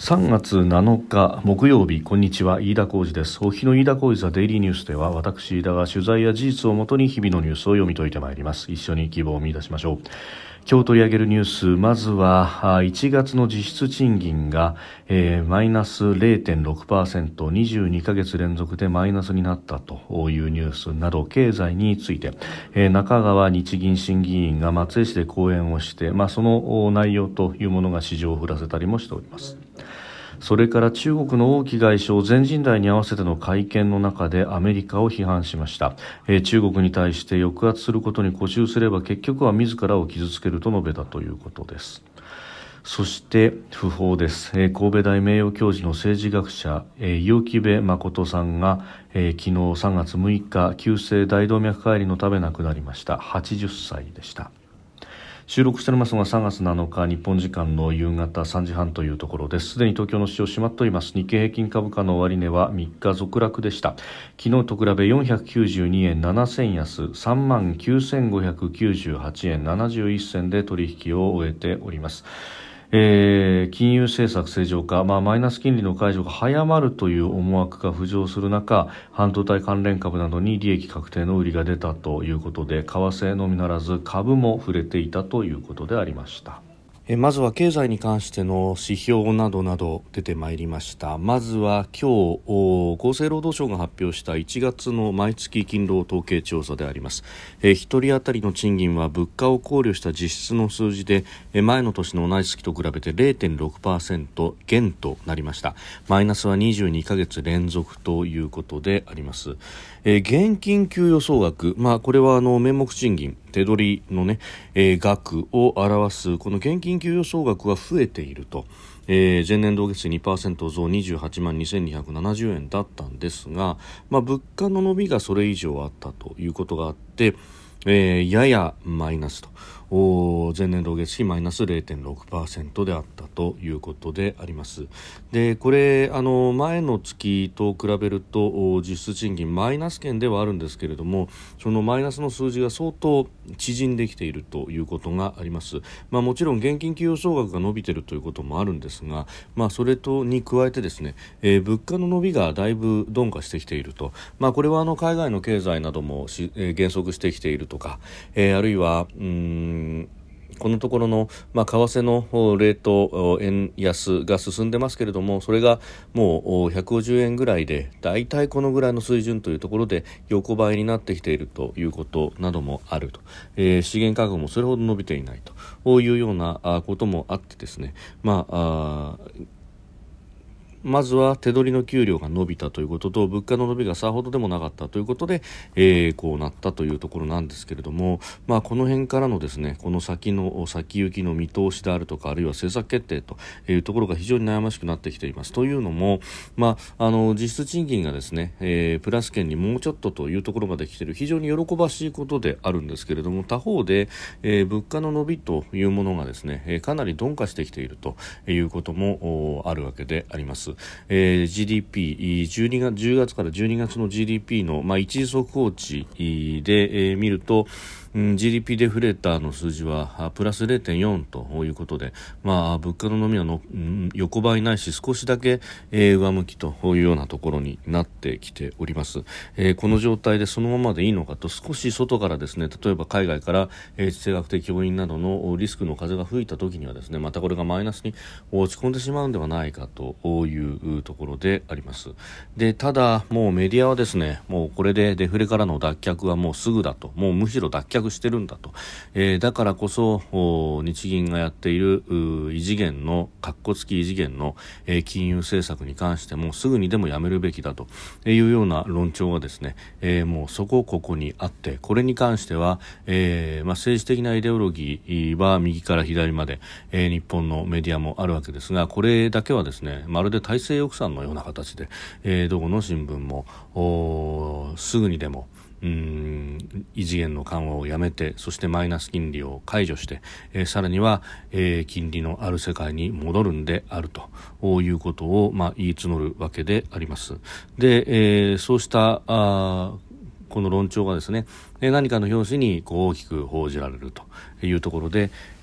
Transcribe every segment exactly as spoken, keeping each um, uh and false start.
さんがつなのか木曜日、こんにちは、飯田浩司です。お日の飯田浩司ザデイリーニュースでは、私飯田が取材や事実をもとに日々のニュースを読み解いてまいります。一緒に希望を見出しましょう。今日取り上げるニュース、まずはいちがつの実質賃金が、えー、マイナス れいてんろくパーセント、にじゅうにかげつ連続でマイナスになったというニュースなど、経済について、えー、中川日銀審議員が松江市で講演をして、まあ、その内容というものが市場を振らせたりもしております。それから中国の王毅外相、全人代に合わせての会見の中でアメリカを批判しました。えー、中国に対して抑圧することに固執すれば結局は自らを傷つけると述べたということです。そして訃報です。えー、神戸大名誉教授の政治学者、えー、伊予木部誠さんが、えー、昨日さんがつむいか急性大動脈解離のため亡くなりました。はちじゅっさいでした。収録しておりますのがさんがつなのか日本時間の夕方さんじはんというところです。すでに東京の市場閉まっております。日経平均株価の終値はみっか続落でした。昨日と比べよんひゃくきゅうじゅうにえんななせん安、さんまんきゅうせんごひゃくきゅうじゅうはちえんななじゅういっせんで取引を終えております。えー、金融政策正常化、まあ、マイナス金利の解除が早まるという思惑が浮上する中、半導体関連株などに利益確定の売りが出たということで、為替のみならず株も触れていたということでありました。えまずは経済に関しての指標などなど出てまいりました。まずは今日厚生労働省が発表したいちがつの毎月勤労統計調査であります。えー、一人当たりの賃金は物価を考慮した実質の数字で、えー、前の年の同じ月と比べて れいてんろくパーセント 減となりました。マイナスはにじゅうにかげつ連続ということであります。えー、現金給与総額、まあ、これはあの名目賃金手取りのね、えー、額を表すこの現金給与総額は増えていると、えー、前年同月比 にパーセント 増にじゅうはちまんにせんにひゃくななじゅうえんだったんですが、まあ、物価の伸びがそれ以上あったということがあって、えー、ややマイナスと前年同月比マイナス れいてんろくパーセント であったということであります。でこれあの前の月と比べると実質賃金マイナス圏ではあるんですけれども、そのマイナスの数字が相当縮んできているということがあります。まあ、もちろん現金給与総額が伸びているということもあるんですが、まあ、それとに加えてですね、えー、物価の伸びがだいぶ鈍化してきていると、まあ、これはあの海外の経済などもし、えー、減速してきているとか、えー、あるいはうーんこのところの、まあ、為替のレート円安が進んでますけれども、それがもうひゃくごじゅうえんぐらいでだいたいこのぐらいの水準というところで横ばいになってきているということなどもあると、えー、資源価格もそれほど伸びていないというようなこともあってですね、まあ、あまずは手取りの給料が伸びたということと物価の伸びがさほどでもなかったということで、えー、こうなったというところなんですけれども、まあ、この辺からのですねこの先の先行きの見通しであるとか、あるいは政策決定というところが非常に悩ましくなってきています。というのも、まあ、あの実質賃金がですね、えー、プラス圏にもうちょっとというところまで来ている非常に喜ばしいことであるんですけれども、他方で、えー、物価の伸びというものがですね、えー、かなり鈍化してきているということもあるわけであります。えー、ジーディーピー じゅうにがつじゅうがつからじゅうにがつの ジーディーピー の、まあ、一時速報値で、えー、見ると、うん、ジーディーピー デフレーターの数字はプラス れいてんよん ということで、まあ、物価の伸びはの、うん、横ばいないし少しだけ、えー、上向きというようなところになってきております。えー、この状態でそのままでいいのかと、少し外からですね、例えば海外から、えー、地政学的要因などのリスクの風が吹いた時にはですね、またこれがマイナスに落ち込んでしまうんではないかというところであります。でただもうメディアはですね、もうこれでデフレからの脱却はもうすぐだと、もうむしろ脱却してるんだと、えー、だからこそ日銀がやっている異次元のカッコつき異次元の、えー、金融政策に関してもすぐにでもやめるべきだというような論調がですね、えー、もうそこここにあって、これに関しては、えーまあ、政治的なイデオロギーは右から左まで、えー、日本のメディアもあるわけですが、これだけはですね、まるで体制抑散のような形で、えー、どこの新聞もすぐにでもうーん異次元の緩和をやめて、そしてマイナス金利を解除して、えー、さらには、えー、金利のある世界に戻るんであるということを、まあ、言い募るわけであります。で、えー、そうしたあこの論調がですね、何かの表紙にこう大きく報じられるというところで、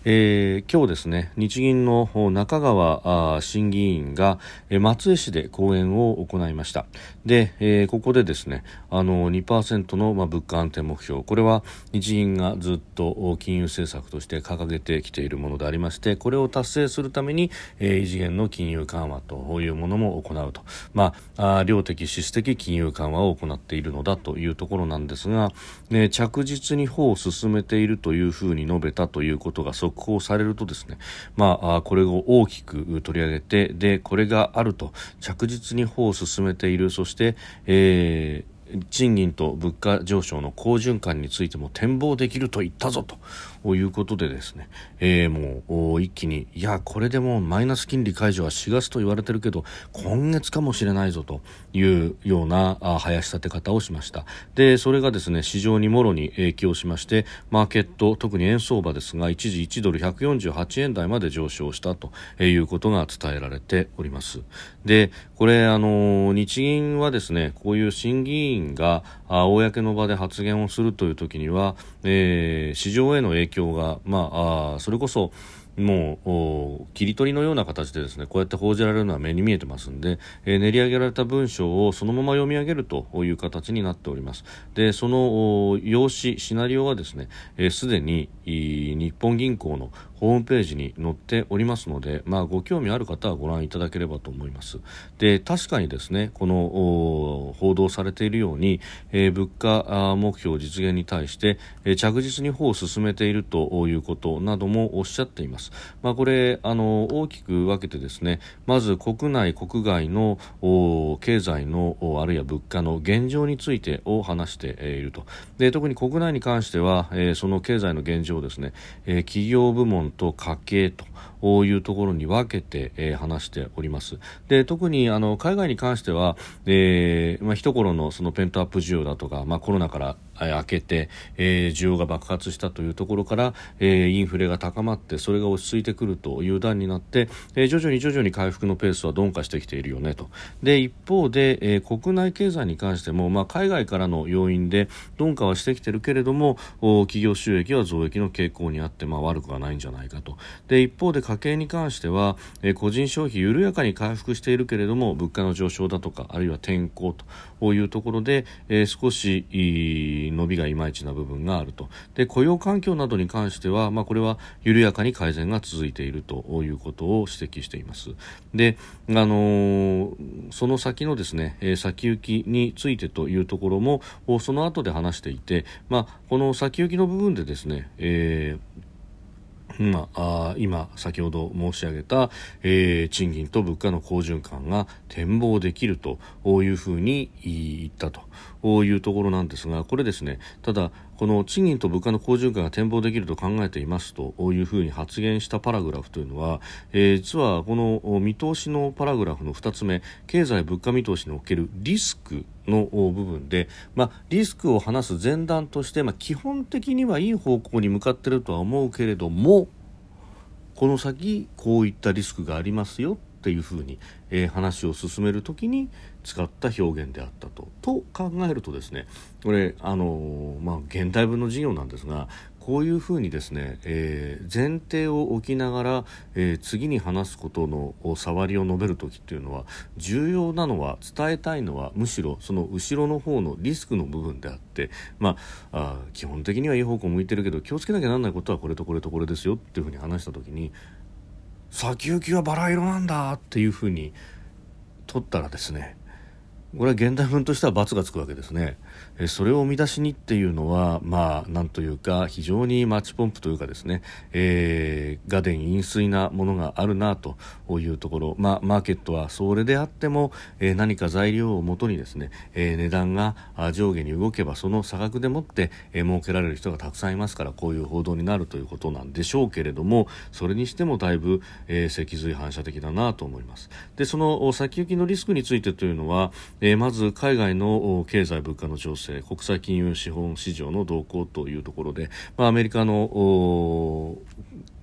えー、今日ですね、日銀の中川審議員が、えー、松江市で講演を行いました。で、えー、ここでですね、あの にパーセント の、まあ、物価安定目標、これは日銀がずっと金融政策として掲げてきているものでありまして、これを達成するために、えー、異次元の金融緩和というものも行うと、まあ、あ量的質的金融緩和を行っているのだというところなんですが、ね、着実に歩を進めているというふうに述べたということが速報されるとですね、まあ、これを大きく取り上げて、でこれがあると、着実に歩を進めている、そして、えー賃金と物価上昇の好循環についても展望できると言ったぞということでですね、えー、もう一気に、いやこれでもマイナス金利解除はしがつと言われてるけど今月かもしれないぞというような囃し立て方をしました。でそれがですね、市場にもろに影響しまして、マーケット、特に円相場ですが一時いちドルひゃくよんじゅうはちえん台まで上昇したということが伝えられております。でこれあの日銀はですね、こういう審議員が公の場で発言をするという時には、えー、市場への影響が、まあ、あそれこそもう切り取りのような形でですね、こうやって報じられるのは目に見えてますんで、えー、練り上げられた文章をそのまま読み上げるという形になっております。でその用紙シナリオはですね、すで、えー、に日本銀行のホームページに載っておりますので、まあ、ご興味ある方はご覧いただければと思います。で確かにですね、この報道されているように、えー、物価目標実現に対して、えー、着実に歩を進めているということなどもおっしゃっています。まあ、これあの大きく分けてですね、まず国内国外の経済のあるいは物価の現状についてを話していると。で特に国内に関しては、えー、その経済の現状をですね、えー、企業部門と家計というところに分けて、えー、話しております。で特にあの海外に関しては、えーまあ、一頃のそのペントアップ需要だとか、まあ、コロナから明けて、えー、需要が爆発したというところから、えー、インフレが高まってそれが落ち着いてくるという段になって、えー、徐々に徐々に回復のペースは鈍化してきているよねと。で一方で、えー、国内経済に関しても、まあ、海外からの要因で鈍化はしてきているけれども、企業収益は増益の傾向にあって、まあ、悪くはないんじゃないかと。で一方で家計に関しては、えー、個人消費緩やかに回復しているけれども物価の上昇だとかあるいは天候というところで、えー、少し伸びがいまいちな部分があると。で雇用環境などに関しては、まあ、これは緩やかに改善が続いているということを指摘しています。で、あのー、その先のですね、えー、先行きについてというところもその後で話していて、まあ、この先行きの部分でですね、えーまあ、今先ほど申し上げた、えー、賃金と物価の好循環が展望できるというふうに言ったというところなんですが、これですね、ただこの賃金と物価の好循環が展望できると考えていますというふうに発言したパラグラフというのは、えー、実はこの見通しのパラグラフのふたつめ、経済物価見通しにおけるリスクの部分で、まあ、リスクを話す前段として、まあ、基本的にはいい方向に向かっているとは思うけれども、この先こういったリスクがありますよっていうふうに、えー、話を進めるときに使った表現であったとと考えるとですね、これあのー、まあ現代文の授業なんですが、こういうふうにですね、えー、前提を置きながら、えー、次に話すことの触りを述べるときっていうのは、重要なのは、伝えたいのはむしろその後ろの方のリスクの部分であって、まあ、あ基本的にはいい方向向いてるけど気をつけなきゃならないことはこれとこれとこれですよっていうふうに話したときに、先行きはバラ色なんだっていうふうに取ったらですね、これは現代文としては×がつくわけですね。えそれを見出しにっていうのは、まあなんというか非常にマッチポンプというかですね、えー、画伝飲水なものがあるなというところ、まあマーケットはそれであっても、えー、何か材料をもとにですね、えー、値段が上下に動けばその差額でもって、えー、儲けられる人がたくさんいますから、こういう報道になるということなんでしょうけれども、それにしてもだいぶ、えー、脊髄反射的だなと思います。でその先行きのリスクについてというのは、えー、まず海外の経済物価の情勢、国際金融資本市場の動向というところで、まあ、アメリカの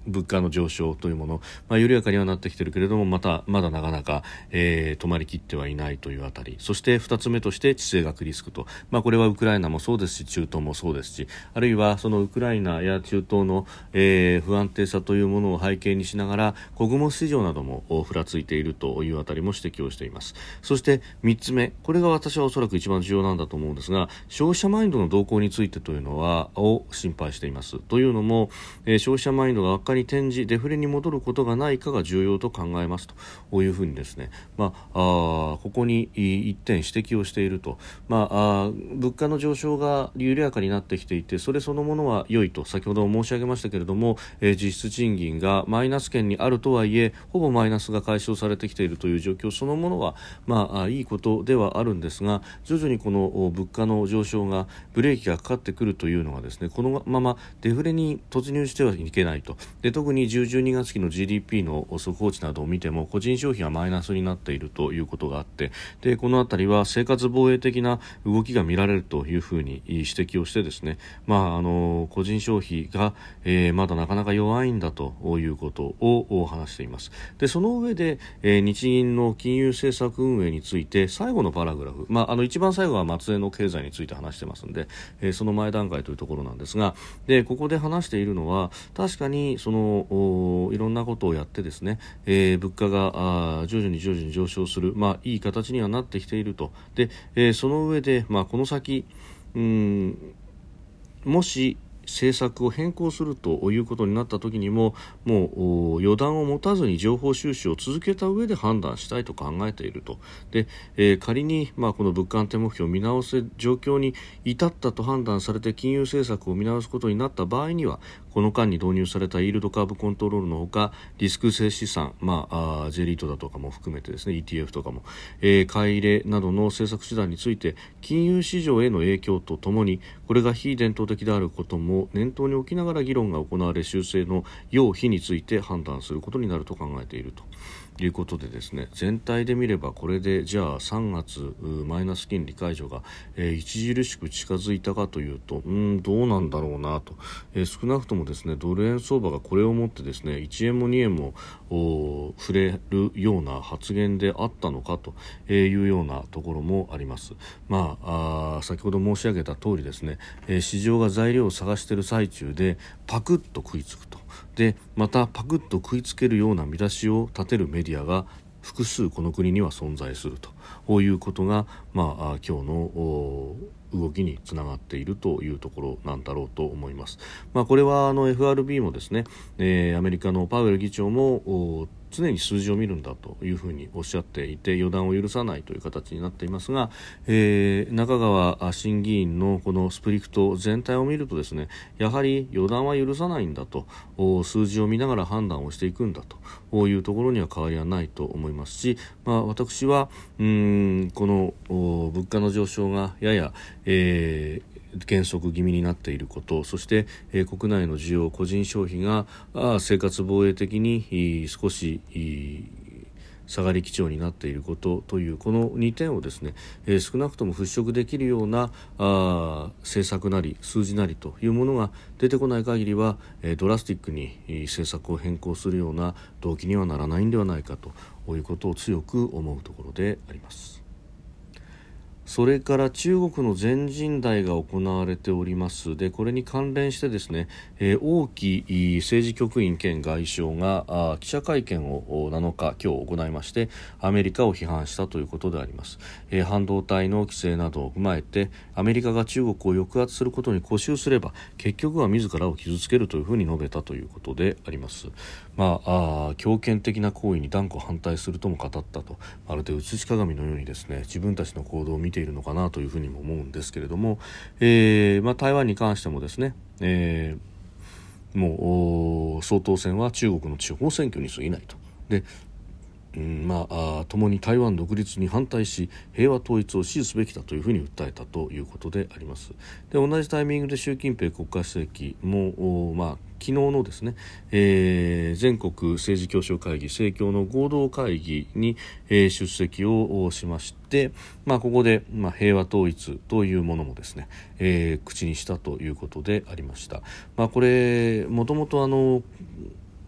物価の上昇というもの、まあ、緩やかにはなってきているけれどもまたまだなかなか、えー、止まりきってはいないというあたり、そしてふたつめとして地政学リスクと、まあ、これはウクライナもそうですし中東もそうですし、あるいはそのウクライナや中東の、えー、不安定さというものを背景にしながら穀物市場などもふらついているというあたりも指摘をしています。そしてみっつめ、これが私はおそらく一番重要なんだと思うんですが、消費者マインドの動向についてというのはを心配しています。というのも、えー、消費者マインドが悪化に転じデフレに戻ることがないかが重要と考えますというふうにですね、まあ、あここに一点指摘をしていると、まあ、あ物価の上昇が緩やかになってきていてそれそのものは良いと先ほど申し上げましたけれども、えー、実質賃金がマイナス圏にあるとはいえほぼマイナスが解消されてきているという状況そのものは、まあ、いいことではあるんですが、徐々にこの物価の上昇がブレーキがかかってくるというのがですね、このままデフレに突入してはいけないと。で特にじゅう、じゅうにがつ期の ジーディーピー の速報値などを見ても個人消費がマイナスになっているということがあって、でこのあたりは生活防衛的な動きが見られるというふうに指摘をしてですね、まあ、あの個人消費が、えー、まだなかなか弱いんだということを話しています。でその上で、えー、日銀の金融政策運営について最後のパラグラフ、まあ、あの一番最後は松江の経済について話してますので、えー、その前段階というところなんですが、でここで話しているのは確かにそのいろんなことをやってですね、えー、物価が徐々に徐々に上昇する、まあ、いい形にはなってきていると。で、えー、その上で、まあ、この先うーんもし政策を変更するということになった時にももう予断を持たずに情報収集を続けた上で判断したいと考えていると。で、えー、仮に、まあ、この物価安定目標を見直す状況に至ったと判断されて金融政策を見直すことになった場合にはこの間に導入されたイールドカーブコントロールのほかリスク性資産、まあ、あ J リートだとかも含めてですね イーティーエフ とかも、えー、買い入れなどの政策手段について金融市場への影響とともにこれが非伝統的であることも念頭に置きながら議論が行われ修正の要否について判断することになると考えているということでですね、全体で見ればこれでじゃあさんがつマイナス金利解除が、えー、著しく近づいたかというとうんどうなんだろうなと、えー、少なくともですねドル円相場がこれをもってですねいちえんもにえんも触れるような発言であったのかというようなところもあります。まあ、あ先ほど申し上げた通りですね、えー、市場が材料を探している最中でパクッと食いつくと。でまたパクッと食いつけるような見出しを立てるメディアが複数この国には存在するということが、まあ、今日の動きにつながっているというところなんだろうと思います。まあ、これはあの エフアールビー もですね、えー、アメリカのパウエル議長も常に数字を見るんだというふうにおっしゃっていて予断を許さないという形になっていますが、えー、中川審議員のこのスプリクト全体を見るとですねやはり予断は許さないんだと数字を見ながら判断をしていくんだというところには変わりはないと思いますし、まあ、私はうーんこの物価の上昇がやや、えー減速気味になっていること、そして、えー、国内の需要個人消費が生活防衛的に少し下がり基調になっていることというこのにてんをですね、えー、少なくとも払拭できるようなあ政策なり数字なりというものが出てこない限りは、えー、ドラスティックに政策を変更するような動機にはならないんではないかということを強く思うところであります。それから中国の全人代が行われております。でこれに関連してですね、えー、王毅政治局員兼外相が記者会見をなのか今日行いましてアメリカを批判したということであります。えー、半導体の規制などを踏まえてアメリカが中国を抑圧することに固執すれば結局は自らを傷つけるというふうに述べたということであります。まあ、あ強権的な行為に断固反対するとも語ったと、まるで写し鏡のようにですね自分たちの行動を見ているのかなというふうにも思うんですけれども、えーまあ、台湾に関してもですね、えー、もう総統選は中国の地方選挙に過ぎないと。でうんまあ、共に台湾独立に反対し平和統一を支持すべきだというふうに訴えたということであります。で同じタイミングで習近平国家主席も、まあ、昨日のですね、えー、全国政治協商会議政協の合同会議に、えー、出席をしまして、まあ、ここで、まあ、平和統一というものもですね、えー、口にしたということでありました。まあ、これもともとあの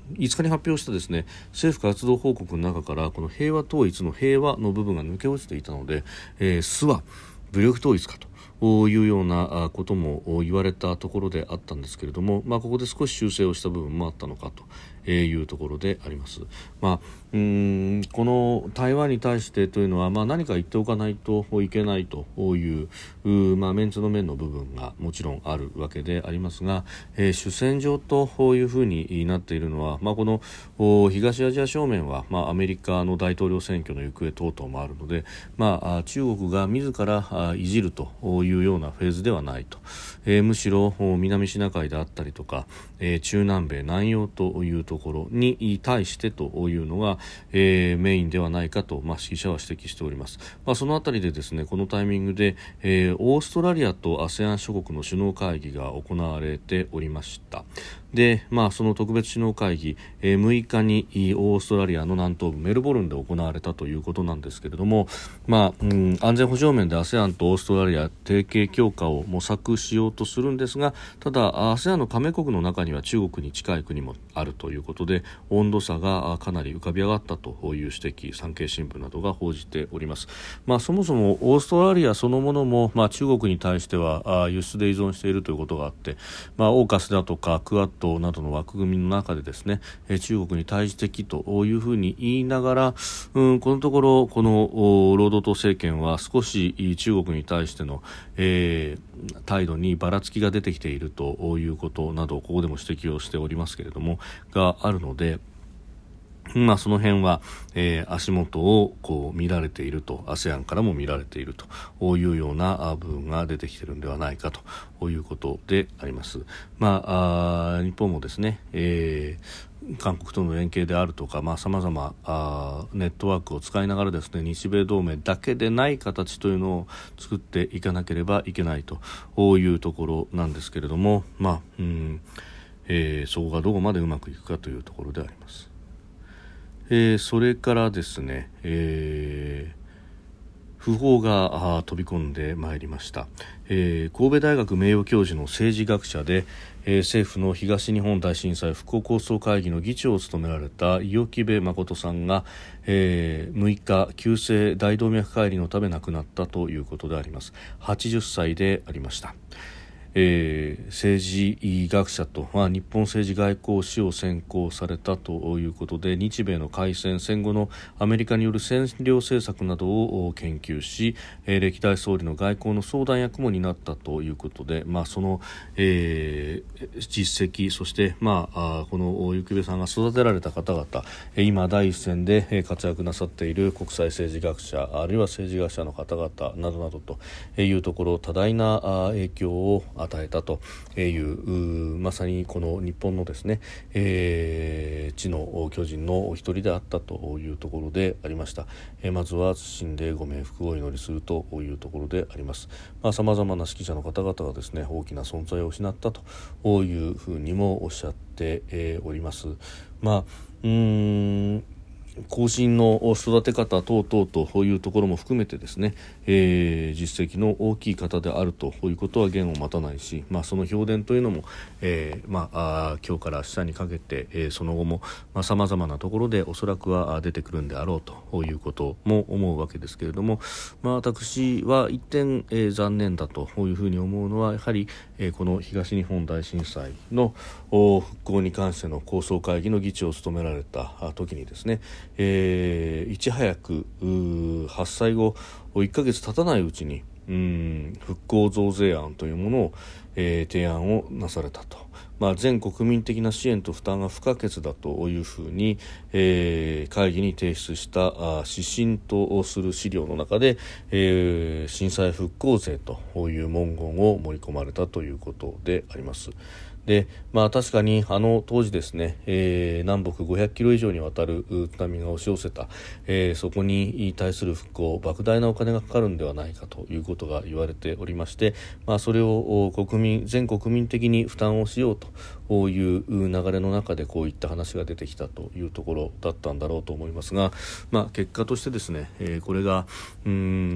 いつかに発表したですね政府活動報告の中からこの平和統一の平和の部分が抜け落ちていたので、えー、スは武力統一かというようなことも言われたところであったんですけれども、まあ、ここで少し修正をした部分もあったのかというところであります。まあ、うーんこの台湾に対してというのは、まあ、何か言っておかないといけないという、まあ、メンツの面の部分がもちろんあるわけでありますが、えー、主戦場というふうになっているのは、まあ、この東アジア正面は、まあ、アメリカの大統領選挙の行方等々もあるので、まあ、中国が自らいじるというようなフェーズではないと、えー、むしろ南シナ海であったりとか、えー、中南米南洋というところに対してというのが、えー、メインではないかと、まあ、識者は指摘しております。まあ、そのあたりでですねこのタイミングで、えー、オーストラリアと アセアン 諸国の首脳会議が行われておりました。で、まあ、その特別首脳会議、えー、むいかにオーストラリアの南東部メルボルンで行われたということなんですけれども、まあうん、安全保障面で アセアン とオーストラリア提携強化を模索しようとするんですが、ただ アセアン の加盟国の中には中国に近い国もあるということで温度差がかなり浮かび上がったという指摘、産経新聞などが報じております。まあ、そもそもオーストラリアそのものも、まあ、中国に対しては輸出で依存しているということがあって、まあ、オーカスだとかクアッドなどの枠組みの中でですね中国に対峙的というふうに言いながら、うん、このところこの労働党政権は少し中国に対しての、えー、態度にばらつきが出てきているということなどここでも指摘をしておりますけれどもがあるので、まあ、その辺は、えー、足元をこう見られていると アセアン からも見られているというような部分が出てきているのではないかということであります。まあ、あ日本もですね、えー、韓国との連携であるとかさまざ、まあ、ネットワークを使いながらですね日米同盟だけでない形というのを作っていかなければいけないというところなんですけれども、まあうんえー、そこがどこまでうまくいくかというところであります。えー、それからですね、えー、訃報が飛び込んでまいりました。えー、神戸大学名誉教授の政治学者で、えー、政府の東日本大震災復興構想会議の議長を務められた伊予木部誠さんが、えー、むいか急性大動脈解離のため亡くなったということであります。はちじゅっさいでありました。えー、政治学者と、まあ、日本政治外交史を専攻されたということで日米の開戦戦後のアメリカによる占領政策などを研究し、えー、歴代総理の外交の相談役も担ったということで、まあ、その、えー、実績そして、まあ、この行部さんが育てられた方々今第一線で活躍なさっている国際政治学者あるいは政治学者の方々などなどというところ多大な影響を与えたというまさにこの日本のですね、えー、知の巨人のお一人であったというところでありました。えー、まずは謹んでご冥福をお祈りするというところであります。さまざ、まな指揮者の方々がですね大きな存在を失ったというふうにもおっしゃって、えー、おります。まあうーん後進の育て方等々というところも含めてですね、えー、実績の大きい方であるということは言を待たないし、まあ、その評伝というのも、えーまあ、あ今日から明日にかけて、えー、その後もさまざ、まなところでおそらくは出てくるんであろうということも思うわけですけれども、まあ、私は一点、えー、残念だというふうに思うのはやはり、えー、この東日本大震災の復興に関しての構想会議の議長を務められた時にですねえー、いち早く発災後いっかげつ経たないうちにうん復興増税案というものを、えー、提案をなされたと、まあ、全国民的な支援と負担が不可欠だというふうに、えー、会議に提出したあ指針とする資料の中で、えー、震災復興税という文言を盛り込まれたということであります。でまあ、確かにあの当時ですね、えー、南北ごひゃくキロ以上にわたる津波が押し寄せた、えー、そこに対する復興莫大なお金がかかるんではないかということが言われておりまして、まあ、それを国民全国民的に負担をしようという流れの中でこういった話が出てきたというところだったんだろうと思いますが、まあ、結果としてですね、えー、これがうーん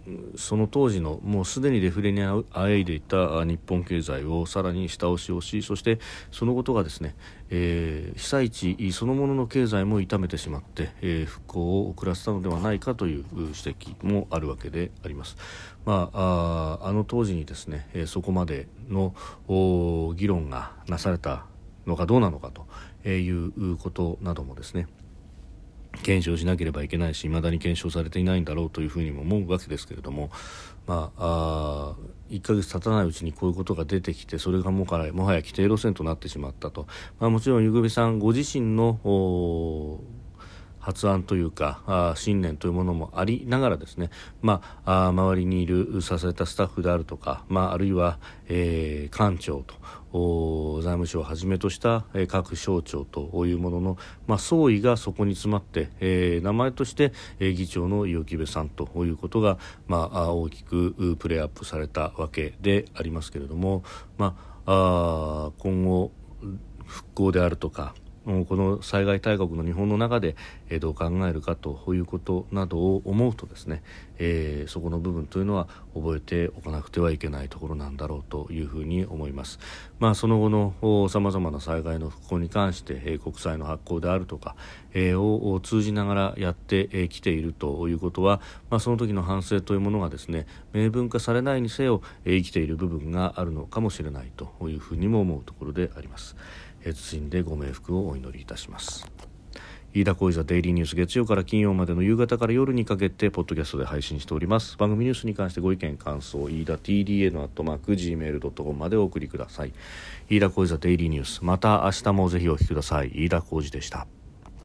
その当時のもうすでにデフレにあえいでいた日本経済をさらに下押しをし、そしてそのことがですね、えー、被災地そのものの経済も痛めてしまって、えー、復興を遅らせたのではないかという指摘もあるわけであります。まあ、あ、あの当時にですね、えー、そこまでの議論がなされたのかどうなのかということなどもですね、検証しなければいけないし、未だに検証されていないんだろうというふうにも思うわけですけれども、まあ、あいっかげつ経たないうちにこういうことが出てきて、それがもはや、もはや規定路線となってしまったと、まあ、もちろんゆぐべさんご自身の発案というかあ信念というものもありながらですね、まあ、あ周りにいる支えたスタッフであるとか、まあ、あるいは、えー、官庁と財務省をはじめとした、えー、各省庁というものの、まあ、総意がそこに詰まって、えー、名前として、えー、議長の伊予木部さんということが、まあ、大きくプレーアップされたわけでありますけれども、まあ、あ今後復興であるとかこの災害大国の日本の中でどう考えるかということなどを思うとですね、えー、そこの部分というのは覚えておかなくてはいけないところなんだろうというふうに思います。まあ、その後のさまざまな災害の復興に関して、えー、国債の発行であるとか、えー、を通じながらやってきているということは、まあ、その時の反省というものがですね明文化されないにせよ、えー、生きている部分があるのかもしれないというふうにも思うところであります。謹んでご冥福をお祈りいたします。飯田浩司ザデイリーニュース、月曜から金曜までの夕方から夜にかけてポッドキャストで配信しております。番組ニュースに関してご意見感想、飯田 ティーディーエヌ アットマーク ジーメール ドットコム までお送りください。飯田浩司ザデイリーニュース、また明日もぜひお聞きください。飯田浩司でした。